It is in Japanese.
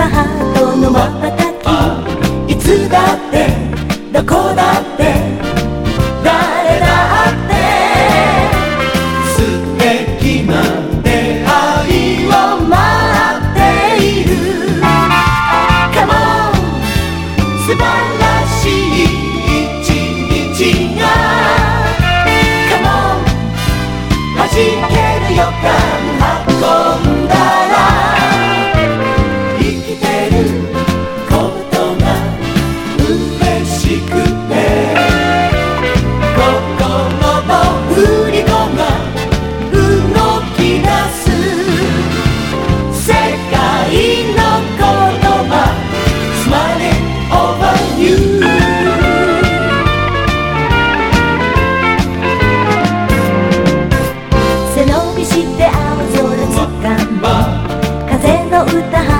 たハートの瞬き、いつだってどこだって誰だって素敵な出会いを待っている。 Come on 素晴らしい一日が Come on 弾ける予感運んだら生きてることが嬉しくて心の振り子が動き出す世界の言葉 Smiling over you 背伸びして青空つかんで風の歌